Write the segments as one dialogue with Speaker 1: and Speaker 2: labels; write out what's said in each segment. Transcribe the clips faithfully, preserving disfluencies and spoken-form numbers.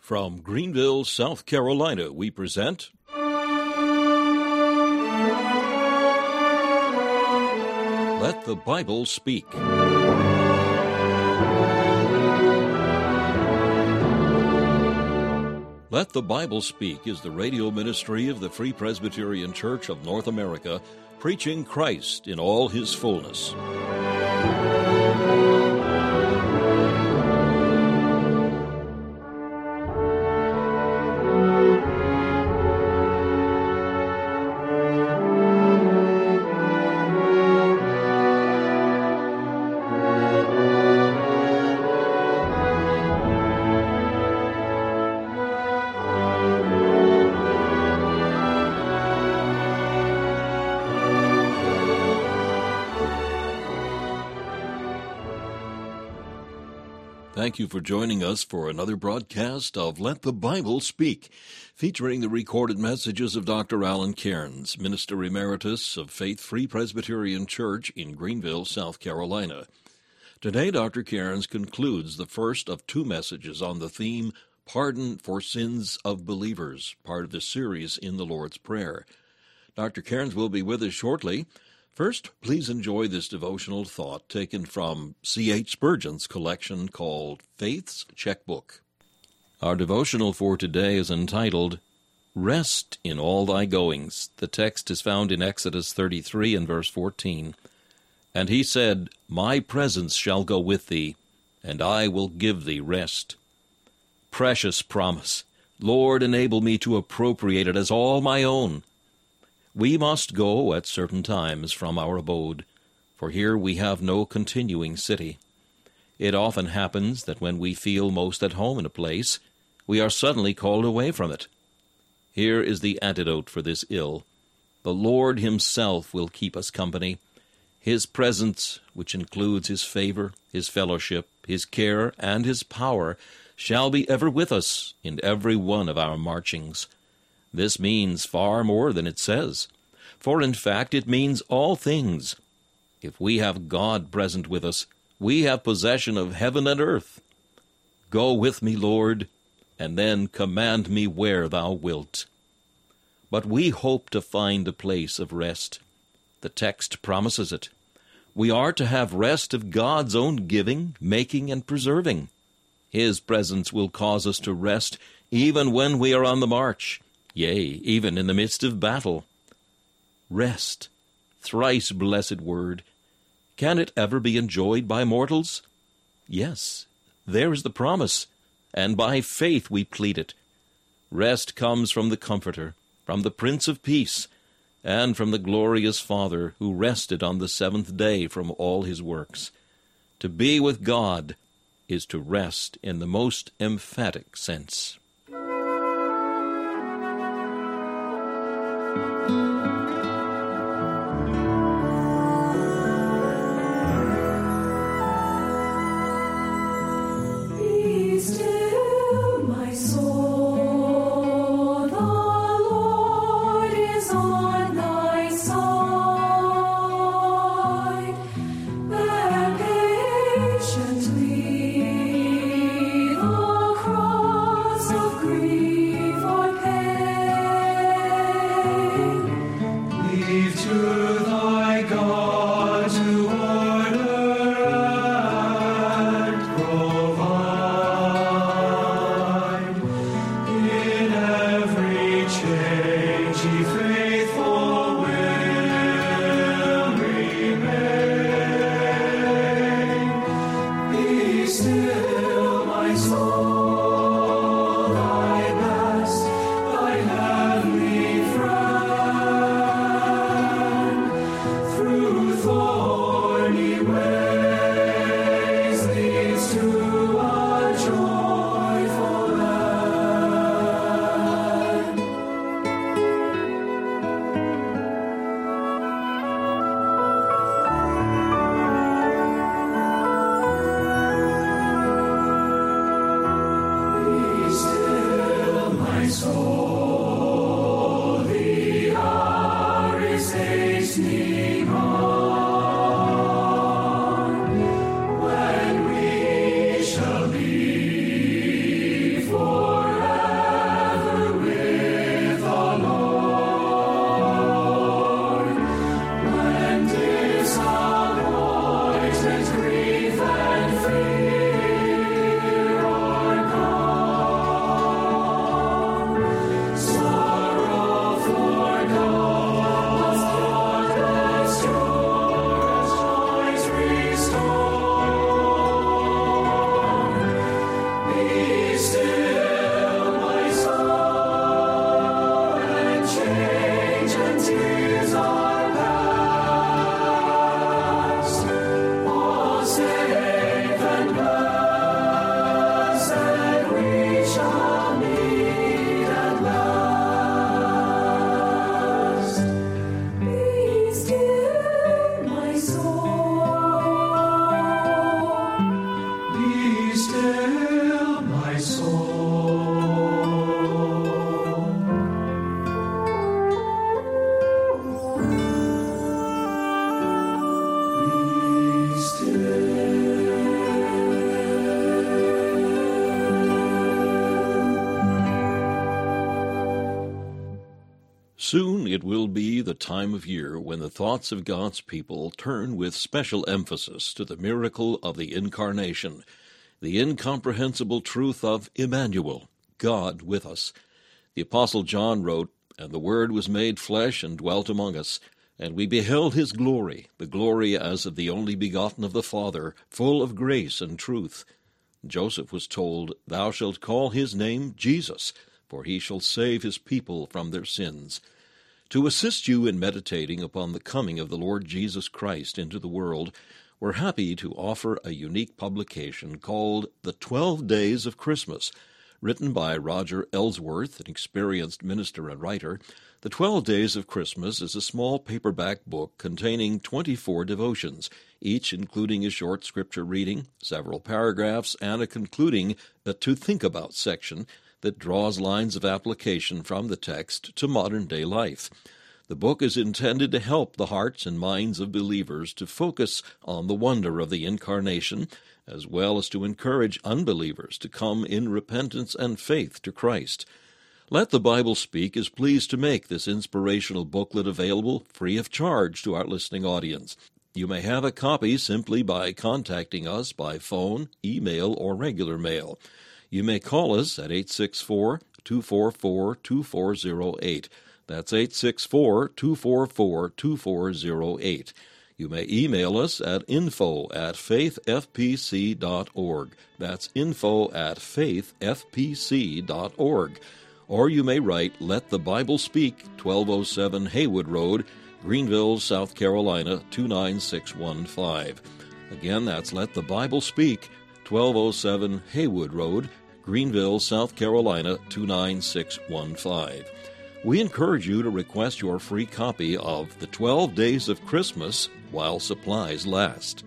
Speaker 1: From Greenville, South Carolina, we present Let the Bible Speak. Let the Bible Speak is the radio ministry of the Free Presbyterian Church of North America, preaching Christ in all his fullness. Thank you for joining us for another broadcast of Let the Bible Speak, featuring the recorded messages of Doctor Alan Cairns, Minister Emeritus of Faith Free Presbyterian Church in Greenville, South Carolina. Today, Doctor Cairns concludes the first of two messages on the theme, Pardon for Sins of Believers, part of the series in the Lord's Prayer. Doctor Cairns will be with us shortly. First, please enjoy this devotional thought taken from C H Spurgeon's collection called Faith's Checkbook. Our devotional for today is entitled, Rest in All Thy Goings. The text is found in Exodus thirty-three and verse fourteen. And he said, My presence shall go with thee, and I will give thee rest. Precious promise. Lord, enable me to appropriate it as all my own. We must go at certain times from our abode, for here we have no continuing city. It often happens that when we feel most at home in a place, we are suddenly called away from it. Here is the antidote for this ill. The Lord himself will keep us company. His presence, which includes his favor, his fellowship, his care, and his power, shall be ever with us in every one of our marchings. This means far more than it says, for in fact it means all things. If we have God present with us, we have possession of heaven and earth. Go with me, Lord, and then command me where thou wilt. But we hope to find a place of rest. The text promises it. We are to have rest of God's own giving, making, and preserving. His presence will cause us to rest even when we are on the march. Yea, even in the midst of battle. Rest, thrice blessed word. Can it ever be enjoyed by mortals? Yes, there is the promise, and by faith we plead it. Rest comes from the Comforter, from the Prince of Peace, and from the glorious Father who rested on the seventh day from all his works. To be with God is to rest in the most emphatic sense.
Speaker 2: Patiently the cross
Speaker 1: Soon it will be the time of year when the thoughts of God's people turn with special emphasis to the miracle of the Incarnation, the incomprehensible truth of Emmanuel, God with us. The Apostle John wrote, "And the Word was made flesh and dwelt among us, and we beheld his glory, the glory as of the only begotten of the Father, full of grace and truth." Joseph was told, "Thou shalt call his name Jesus, for he shall save his people from their sins." To assist you in meditating upon the coming of the Lord Jesus Christ into the world, we're happy to offer a unique publication called The Twelve Days of Christmas. Written by Roger Ellsworth, an experienced minister and writer, The Twelve Days of Christmas is a small paperback book containing twenty-four devotions, each including a short scripture reading, several paragraphs, and a concluding a To Think About section that draws lines of application from the text to modern-day life. The book is intended to help the hearts and minds of believers to focus on the wonder of the Incarnation, as well as to encourage unbelievers to come in repentance and faith to Christ. Let the Bible Speak is pleased to make this inspirational booklet available free of charge to our listening audience. You may have a copy simply by contacting us by phone, email, or regular mail. You may call us at eight six four, two four four, two four zero eight. That's eight six four, two four four, two four zero eight. You may email us at info at faith f p c dot org. That's info at faith f p c dot org. Or you may write Let the Bible Speak, twelve oh seven Haywood Road, Greenville, South Carolina, two nine six one five. Again, that's Let the Bible Speak, twelve oh seven Haywood Road, Greenville, South Carolina, two nine six one five. We encourage you to request your free copy of The Twelve Days of Christmas while supplies last.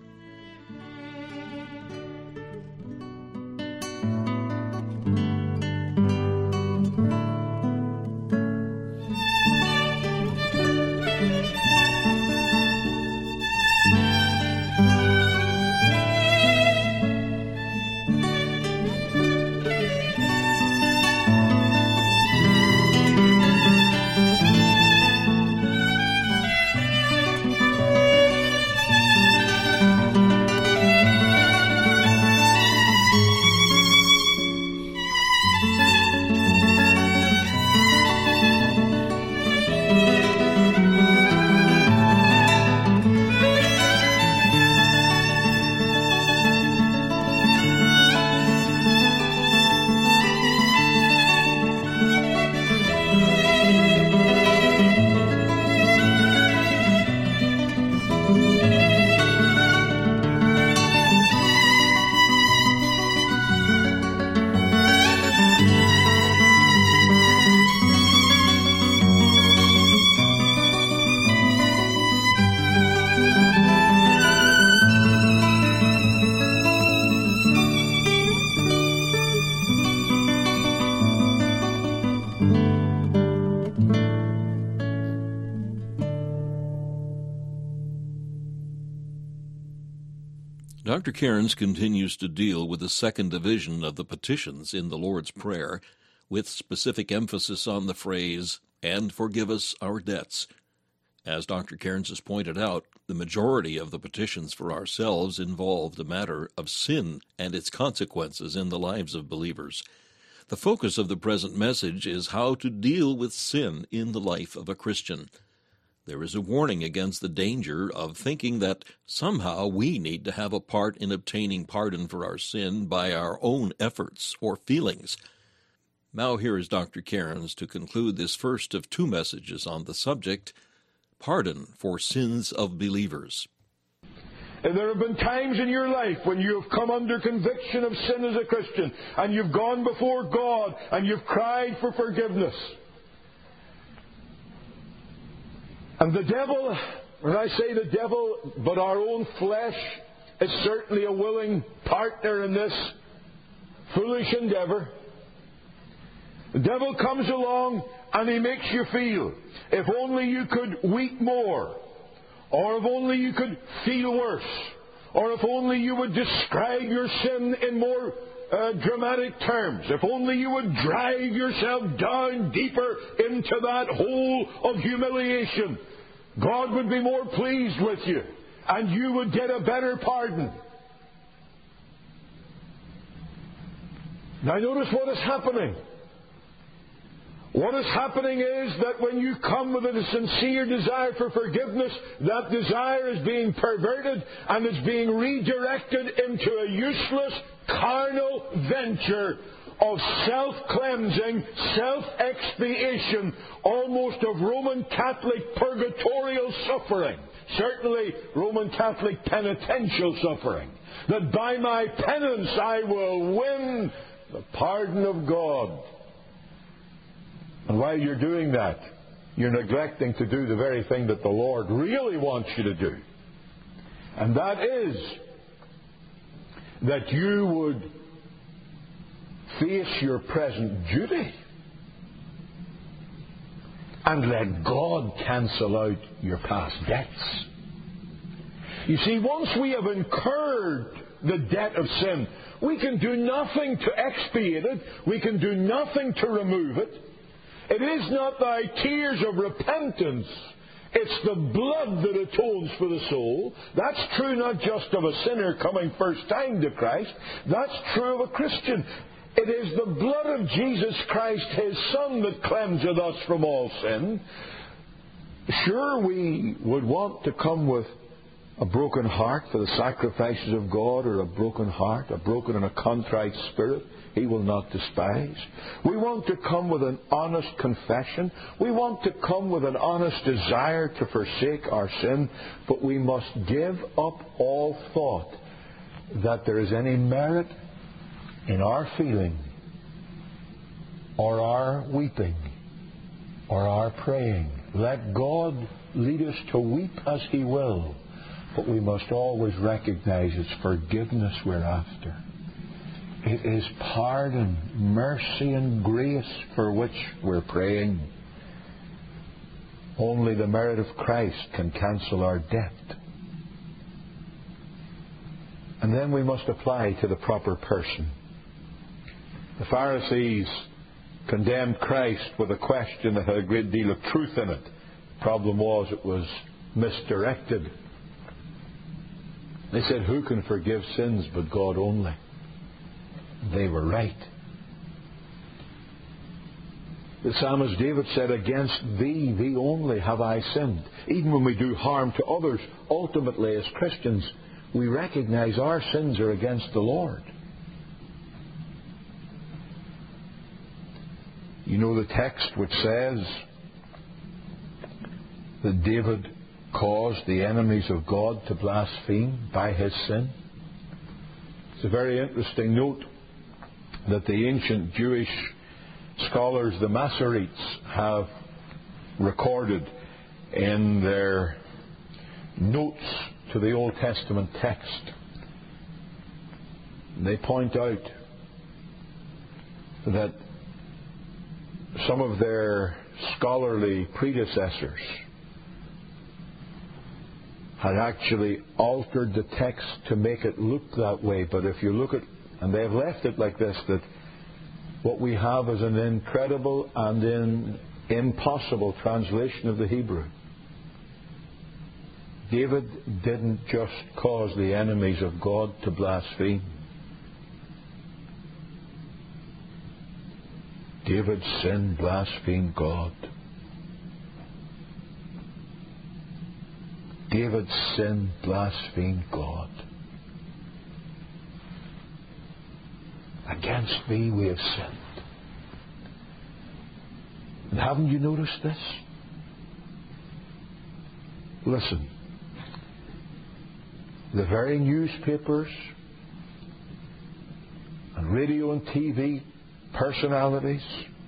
Speaker 1: Doctor Cairns continues to deal with the second division of the petitions in the Lord's Prayer, with specific emphasis on the phrase, "and forgive us our debts." As Doctor Cairns has pointed out, the majority of the petitions for ourselves involve the matter of sin and its consequences in the lives of believers. The focus of the present message is how to deal with sin in the life of a Christian. There is a warning against the danger of thinking that somehow we need to have a part in obtaining pardon for our sin by our own efforts or feelings. Now here is Doctor Cairns to conclude this first of two messages on the subject, Pardon for Sins of Believers.
Speaker 2: And there have been times in your life when you have come under conviction of sin as a Christian, and you've gone before God, and you've cried for forgiveness. And the devil, when I say the devil, but our own flesh, is certainly a willing partner in this foolish endeavor. The devil comes along and he makes you feel, if only you could weep more, or if only you could feel worse, or if only you would describe your sin in more uh, dramatic terms. If only you would drive yourself down deeper into that hole of humiliation, God would be more pleased with you, and you would get a better pardon. Now notice what is happening. What is happening is that when you come with a sincere desire for forgiveness, that desire is being perverted and is being redirected into a useless, carnal venture of self-cleansing, self-expiation, almost of Roman Catholic purgatorial suffering. Certainly Roman Catholic penitential suffering. That by my penance I will win the pardon of God. And while you're doing that, you're neglecting to do the very thing that the Lord really wants you to do. And that is that you would face your present duty and let God cancel out your past debts. You see, once we have incurred the debt of sin, we can do nothing to expiate it. We can do nothing to remove it. It is not thy tears of repentance. It's the blood that atones for the soul. That's true not just of a sinner coming first time to Christ. That's true of a Christian. It is the blood of Jesus Christ, His Son, that cleanseth us from all sin. Sure, we would want to come with a broken heart for the sacrifices of God, or a broken heart, a broken and a contrite spirit, He will not despise. We want to come with an honest confession. We want to come with an honest desire to forsake our sin, but we must give up all thought that there is any merit in our feeling, or our weeping, or our praying. Let God lead us to weep as He will. But we must always recognize it's forgiveness we're after. It is pardon, mercy and grace for which we're praying. Only the merit of Christ can cancel our debt. And then we must apply to the proper person. The Pharisees condemned Christ with a question that had a great deal of truth in it. The problem was it was misdirected. They said, who can forgive sins but God only? They were right. The psalmist David said, against Thee, Thee only have I sinned. Even when we do harm to others, ultimately as Christians, we recognize our sins are against the Lord. You know the text which says that David caused the enemies of God to blaspheme by his sin. It's a very interesting note that the ancient Jewish scholars, the Masoretes, have recorded in their notes to the Old Testament text. They point out that some of their scholarly predecessors had actually altered the text to make it look that way. But if you look at, and they have left it like this, that what we have is an incredible and in, impossible translation of the Hebrew. David didn't just cause the enemies of God to blaspheme. David's sin blasphemed God. David's sin blasphemed God. Against Thee we have sinned. And haven't you noticed this? Listen. The very newspapers and radio and T V personalities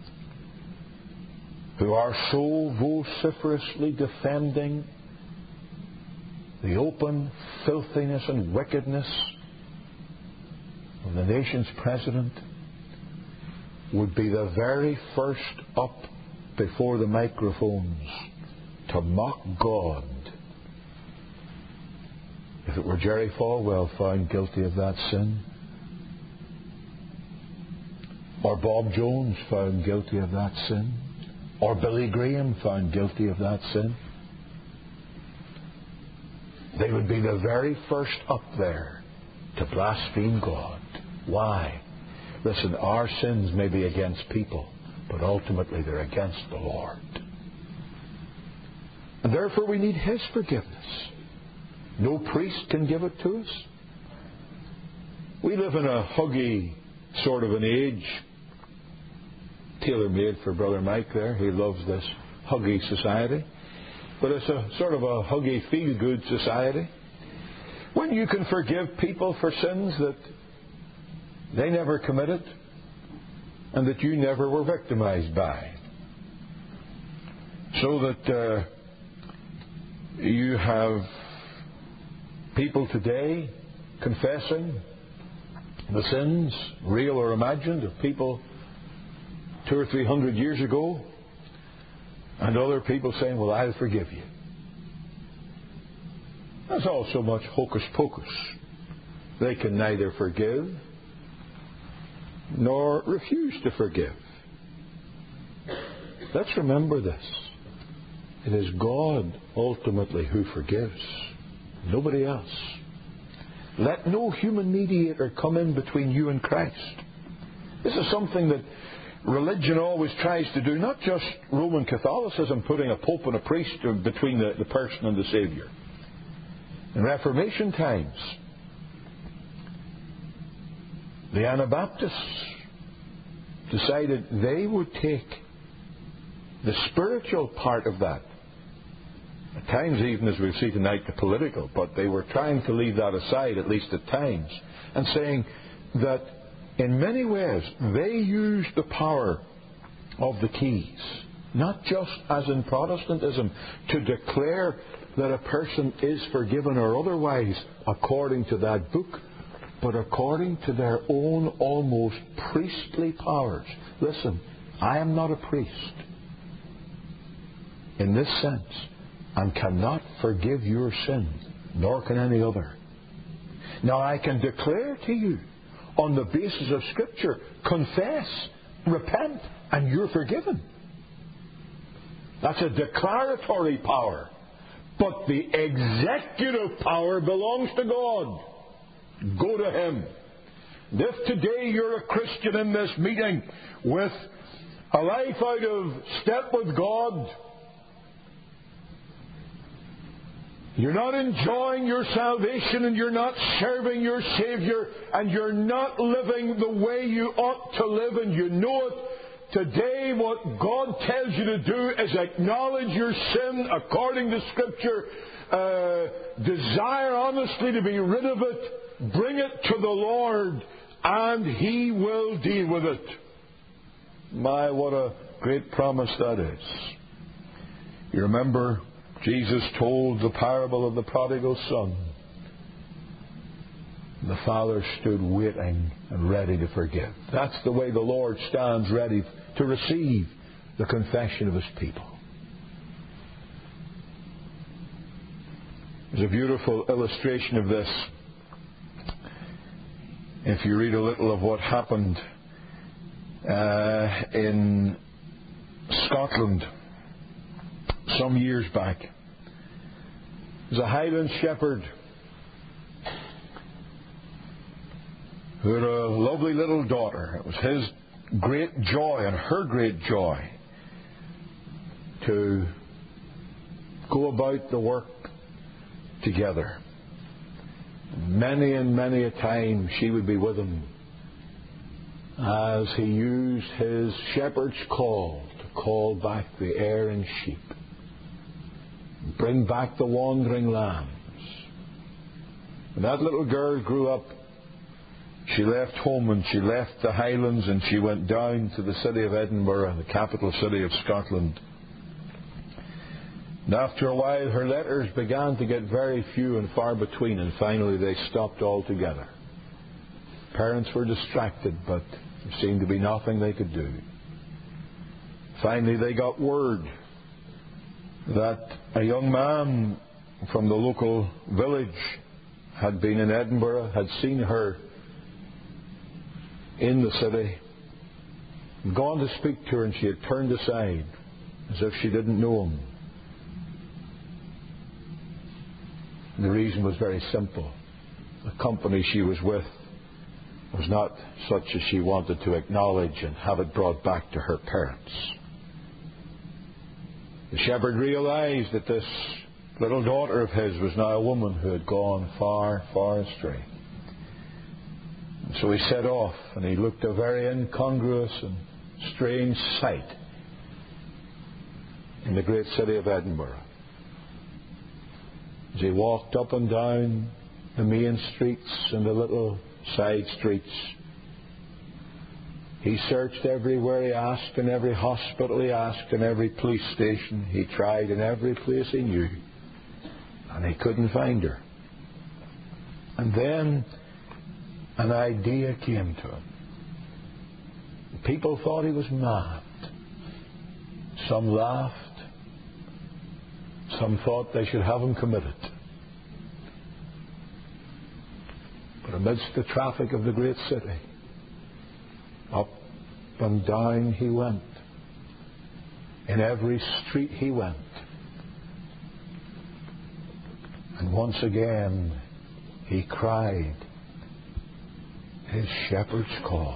Speaker 2: who are so vociferously defending the open filthiness and wickedness of the nation's president would be the very first up before the microphones to mock God if it were Jerry Falwell found guilty of that sin. or Bob Jones found guilty of that sin, or Billy Graham found guilty of that sin, they would be the very first up there to blaspheme God. Why? Listen, our sins may be against people, but ultimately they're against the Lord. And therefore we need His forgiveness. No priest can give it to us. We live in a huggy sort of an age, tailor-made for Brother Mike there. He loves this huggy society. But it's a sort of a huggy, feel-good society. When you can forgive people for sins that they never committed and that you never were victimized by. So that uh, you have people today confessing the sins, real or imagined, of people two or three hundred years ago, and other people saying, well, I'll forgive you. That's all so much hocus pocus. They can neither forgive nor refuse to forgive. Let's remember this. It is God ultimately who forgives, nobody else. Let no human mediator come in between you and Christ. This is something that religion always tries to do, not just Roman Catholicism putting a pope and a priest between the, the person and the Saviour. In Reformation times, the Anabaptists decided they would take the spiritual part of that. At times, even as we've seen tonight, the political, but they were trying to leave that aside, at least at times, and saying that in many ways they used the power of the keys, not just as in Protestantism, to declare that a person is forgiven or otherwise according to that book, but according to their own almost priestly powers. Listen, I am not a priest in this sense, and cannot forgive your sin, nor can any other. Now I can declare to you, on the basis of Scripture, confess, repent, and you're forgiven. That's a declaratory power. But the executive power belongs to God. Go to Him. And if today you're a Christian in this meeting with a life out of step with God, you're not enjoying your salvation, and you're not serving your Savior, and you're not living the way you ought to live, and you know it, today what God tells you to do is acknowledge your sin according to Scripture, uh, desire honestly to be rid of it, bring it to the Lord, and He will deal with it. My, what a great promise that is. You remember Jesus told the parable of the prodigal son. The father stood waiting and ready to forgive. That's the way the Lord stands ready to receive the confession of His people. There's a beautiful illustration of this if you read a little of what happened uh, in Scotland some years back. There's a Highland shepherd who had a lovely little daughter. It was his great joy and her great joy to go about the work together. Many and many a time she would be with him as he used his shepherd's call to call back the erring sheep, bring back the wandering lambs. When that little girl grew up, she left home and she left the Highlands and she went down to the city of Edinburgh, the capital city of Scotland. And after a while her letters began to get very few and far between, and finally they stopped altogether. Parents were distracted, but there seemed to be nothing they could do. Finally they got word that a young man from the local village had been in Edinburgh, had seen her in the city, and gone to speak to her, and she had turned aside as if she didn't know him. And the reason was very simple. The company she was with was not such as she wanted to acknowledge and have it brought back to her parents. The shepherd realized that this little daughter of his was now a woman who had gone far, far astray. And so he set off, and he looked a very incongruous and strange sight in the great city of Edinburgh. As he walked up and down the main streets and the little side streets, he searched everywhere. He asked in every hospital. He asked in every police station. He tried in every place he knew. And he couldn't find her. And then an idea came to him. People thought he was mad. Some laughed. Some thought they should have him committed. But amidst the traffic of the great city, up and down he went. In every street he went. And once again he cried his shepherd's call.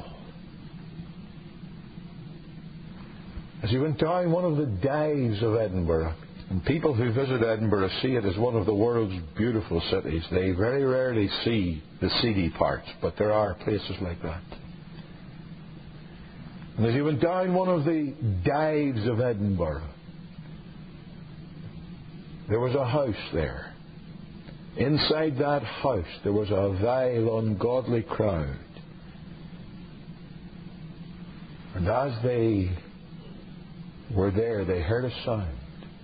Speaker 2: As he went down one of the dives of Edinburgh, and people who visit Edinburgh see it as one of the world's beautiful cities. They very rarely see the seedy parts, but there are places like that. And as he went down one of the dives of Edinburgh, there was a house there. Inside that house there was a vile, ungodly crowd. And as they were there, they heard a sound.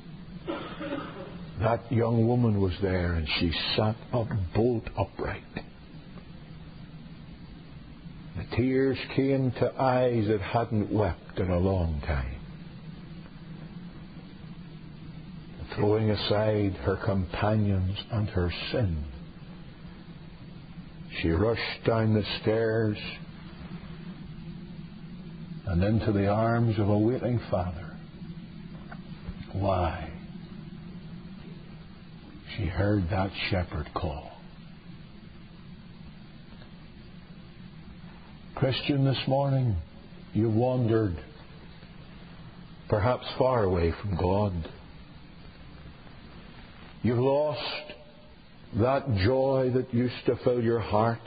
Speaker 2: That young woman was there, and she sat up bolt upright. The tears came to eyes that hadn't wept in a long time. Throwing aside her companions and her sin, she rushed down the stairs and into the arms of a waiting father. Why? She heard that shepherd call. Christian, this morning, you wandered perhaps far away from God. You've lost that joy that used to fill your heart.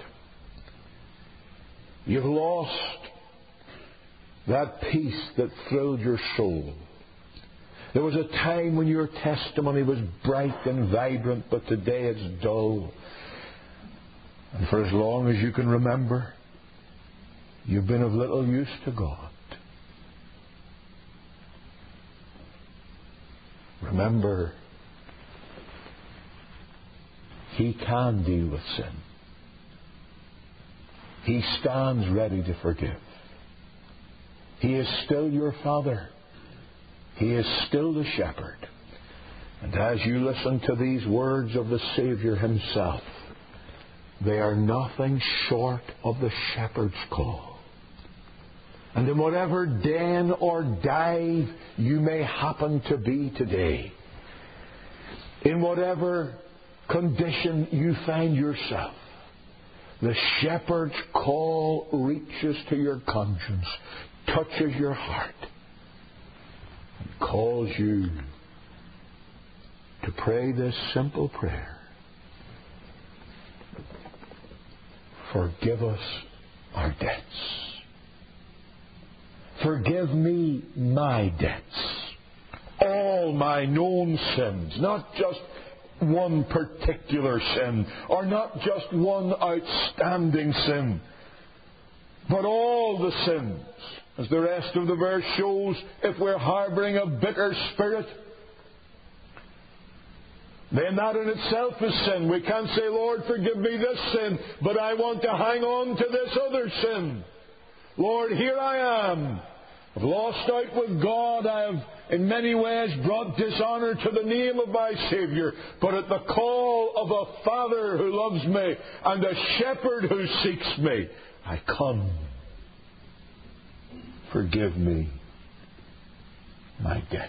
Speaker 2: You've lost that peace that thrilled your soul. There was a time when your testimony was bright and vibrant, but today it's dull. And for as long as you can remember, you've been of little use to God. Remember, He can deal with sin. He stands ready to forgive. He is still your Father. He is still the shepherd. And as you listen to these words of the Savior Himself, they are nothing short of the shepherd's call. And in whatever den or dive you may happen to be today, in whatever condition you find yourself, the shepherd's call reaches to your conscience, touches your heart, and calls you to pray this simple prayer. Forgive us our debts. Forgive me my debts. All my known sins, not just one particular sin, or not just one outstanding sin, but all the sins. As the rest of the verse shows, if we're harboring a bitter spirit, then that in itself is sin. We can't say, Lord, forgive me this sin, but I want to hang on to this other sin. Lord, here I am. I've lost out with God. I have in many ways brought dishonor to the name of my Savior. But at the call of a Father who loves me and a shepherd who seeks me, I come. forgive me my debts.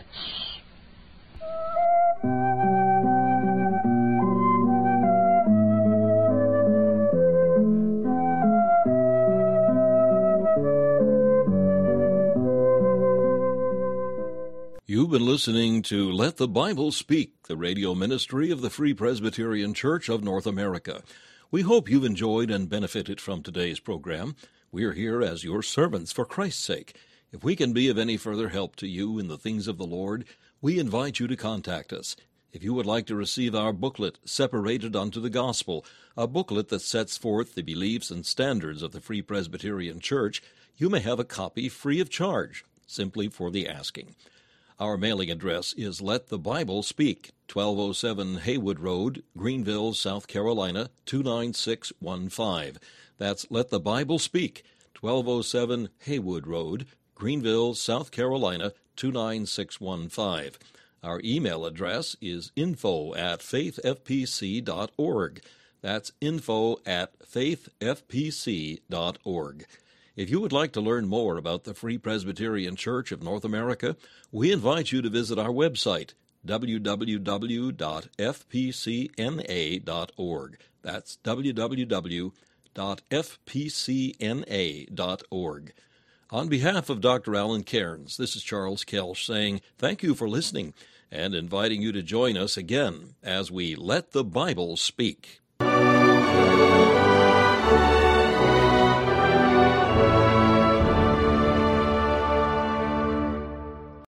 Speaker 1: You've been listening to Let the Bible Speak, the radio ministry of the Free Presbyterian Church of North America. We hope you've enjoyed and benefited from today's program. We're here as your servants for Christ's sake. If we can be of any further help to you in the things of the Lord, we invite you to contact us. If you would like to receive our booklet, Separated Unto the Gospel, a booklet that sets forth the beliefs and standards of the Free Presbyterian Church, you may have a copy free of charge, simply for the asking. Our mailing address is Let the Bible Speak, twelve oh seven Haywood Road, Greenville, South Carolina, two nine six one five. That's Let the Bible Speak, twelve oh seven Haywood Road, Greenville, South Carolina, two nine six one five. Our email address is info at faith f p c dot org. That's info at faith f p c dot org. If you would like to learn more about the Free Presbyterian Church of North America, we invite you to visit our website, w w w dot f p c n a dot org. That's w w w dot f p c n a dot org. On behalf of Doctor Alan Cairns, this is Charles Kelsch saying thank you for listening and inviting you to join us again as we Let the Bible Speak.